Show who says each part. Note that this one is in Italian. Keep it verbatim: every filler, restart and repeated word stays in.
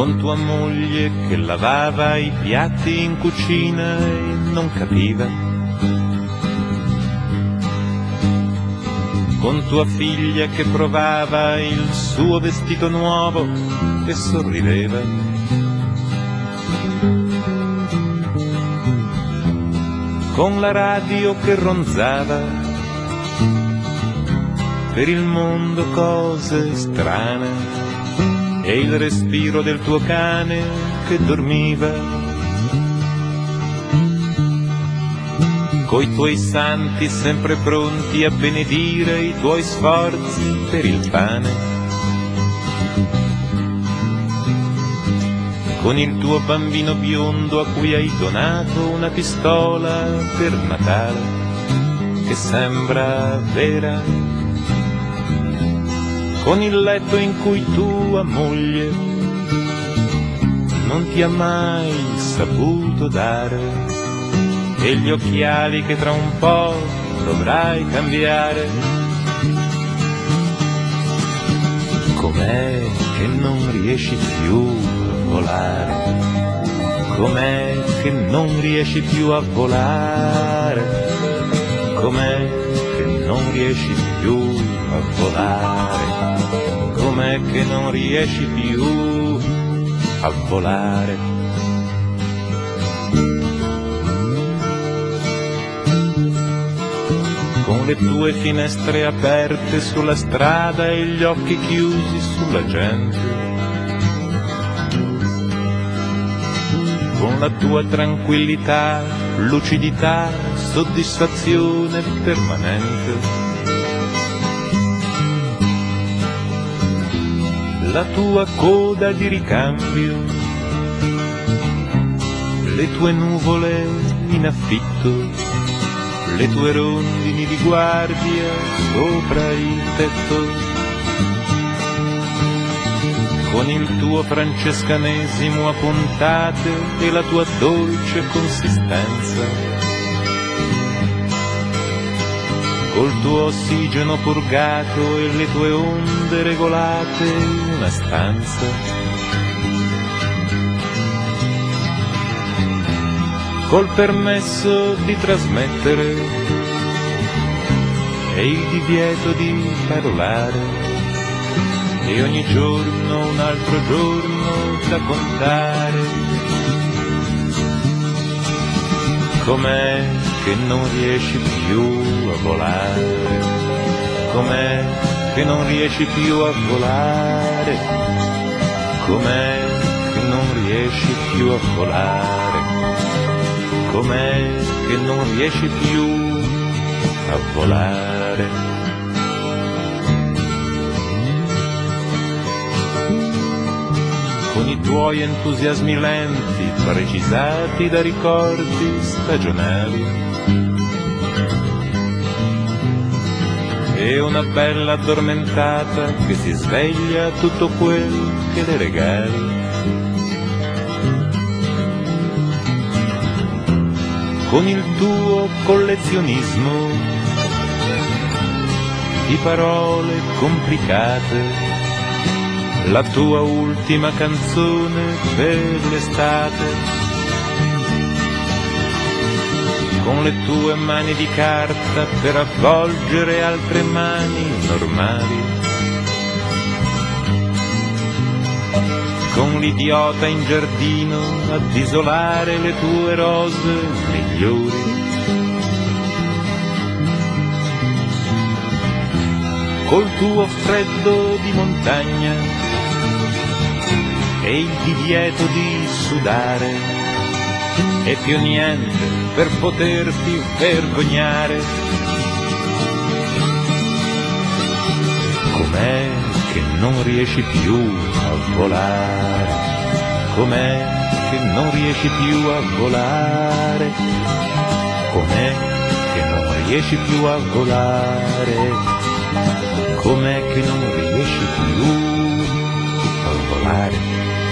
Speaker 1: con tua moglie che lavava i piatti in cucina e non capiva, con tua figlia che provava il suo vestito nuovo e sorrideva, con la radio che ronzava per il mondo cose strane e il respiro del tuo cane che dormiva, coi tuoi santi sempre pronti a benedire i tuoi sforzi per il pane, con il tuo bambino biondo a cui hai donato una pistola per Natale che sembra vera, con il letto in cui tua moglie non ti ha mai saputo dare e gli occhiali che tra un po' dovrai cambiare. Com'è che non riesci più a volare? Com'è che non riesci più a volare? Com'è che non riesci più a volare? Com'è che non riesci più a volare? Con le tue finestre aperte sulla strada e gli occhi chiusi sulla gente, con la tua tranquillità, lucidità, soddisfazione permanente, la tua coda di ricambio, le tue nuvole in affitto, le tue rondini di guardia sopra il tetto, con il tuo francescanesimo a puntate e la tua dolce consistenza, col tuo ossigeno purgato e le tue onde regolate in una stanza, col permesso di trasmettere e il divieto di parolare, e ogni giorno un altro giorno da contare. Com'è che non riesci più a volare? Com'è che non riesci più a volare? Com'è che non riesci più a volare? Com'è che non riesci più a volare? Con i tuoi entusiasmi lenti, precisati da ricordi stagionali, e una bella addormentata che si sveglia a tutto quel che le regali. Con il tuo collezionismo di parole complicate, la tua ultima canzone per l'estate, con le tue mani di carta per avvolgere altre mani normali, con l'idiota in giardino ad isolare le tue rose migliori, col tuo freddo di montagna e il divieto di sudare, e più niente per poterti vergognare. Com'è che non riesci più a volare? Com'è che non riesci più a volare? Com'è che non riesci più a volare? Com'è che non riesci più a volare?